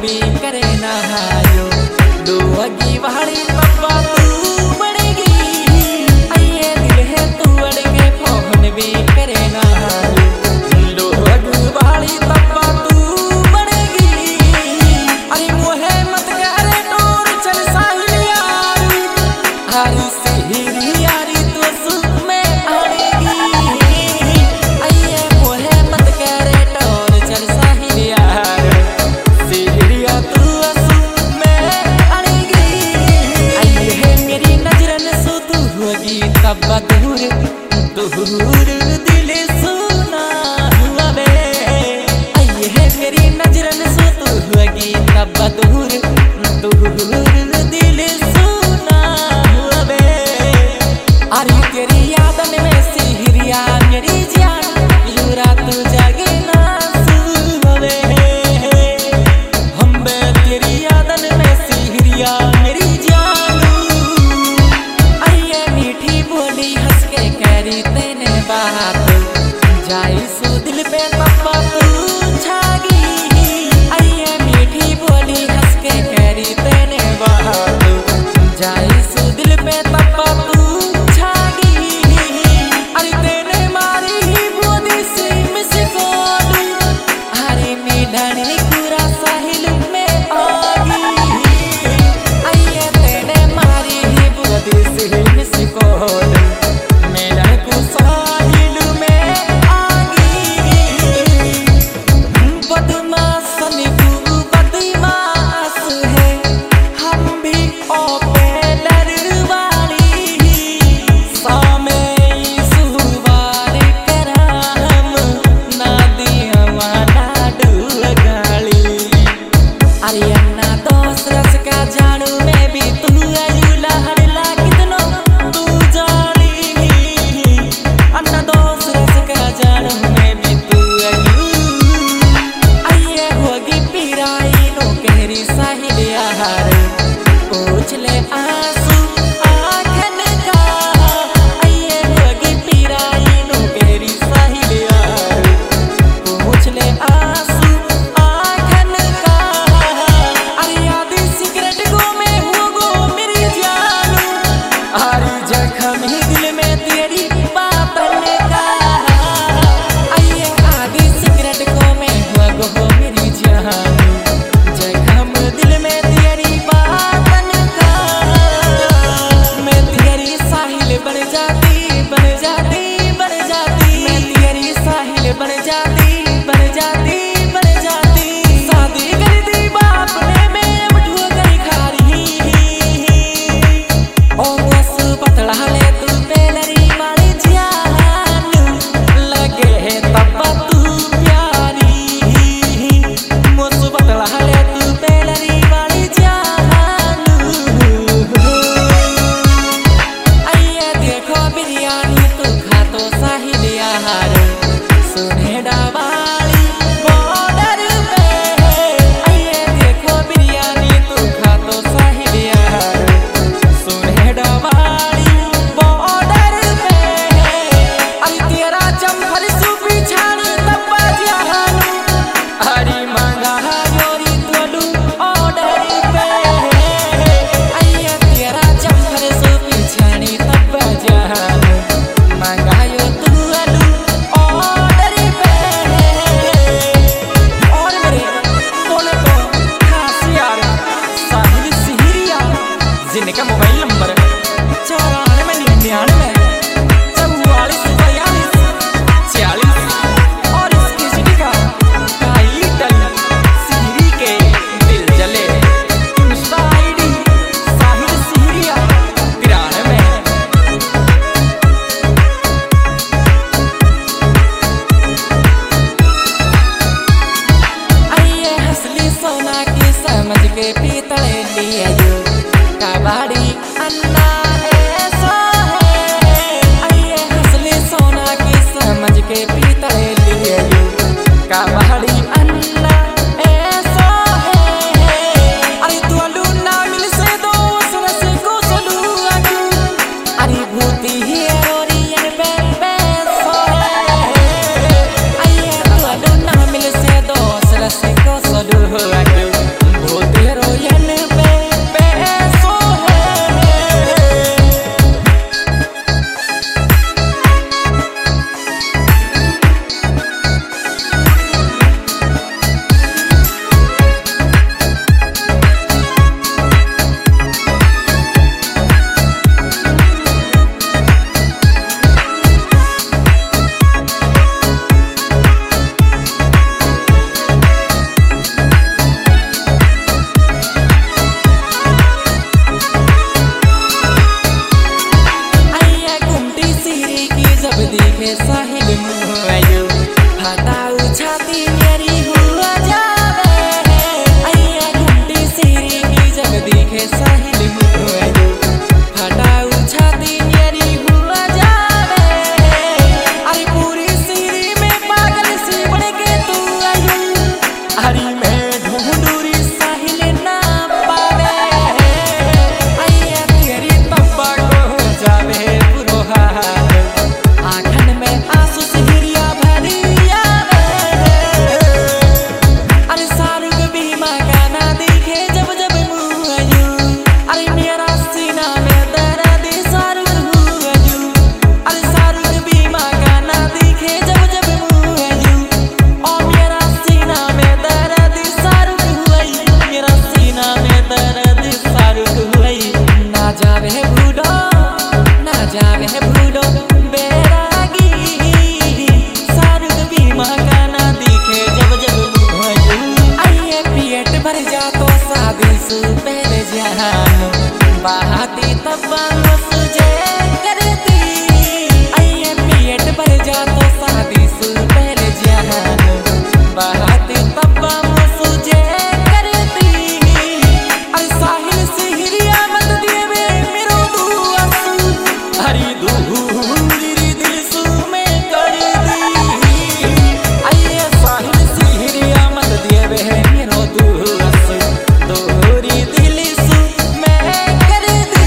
भी करे ना हायो दुआगी वाली पप्पा तू बनेगी आइए दिल है तू अड़के फोन भी करे ना हायो दुआगी वाली पप्पा तू बनेगी अरे मोहे मत करे टोर चल साहिल यार हारी सहेली यारी तो सुख में आएगी आइए मोहे मत करे टोर चल साहिल यार सहेलिया तू सुख में आएगी आइए मेरी नजरन सो तू होगी तब दूर दूर दिल सुना हुआ बे आइए मेरी नजरन सो तू होगी तब दूर दूर दिल सुना हुआ बे अरे तेरी यादन में सिहरिया मेरी जान यू रात जागे ना सुबे हम बे तेरी यादन में सिहरिया मेरी जानू आइए मीठी बोली हंस के करी तेने बात जाई सु दिल पे पप्पा तू छागी आइए मीठी बोली हंस के करी तेने बात जाई सु दिल पे पप्पा तू छागी अरे तेने मारी ही बोदी से मिस कॉल अरे मेडनी पूरा साहिल में आगी आइए तेने मारी ही बोदी से मिस कॉल मेरा को साहिल में आगी बाती तब सुझे करती आइए पेट भर जा तो शादी से पहले जान बाती तब सुझे करती साहिल से हिरिया मत देवे मेरो दुआसु हरी दूरी दिल सु में कर दी आइए साहिल से हिरिया मत देवे मेरो दुआसु दूरी दिल सु में कर दी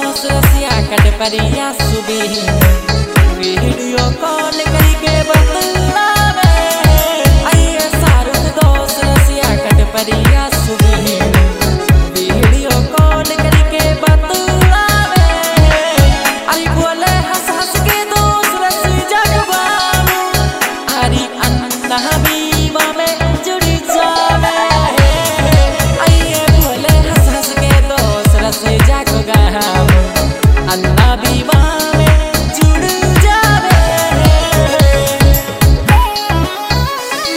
परिया सुबह वीडियो कॉल करके बता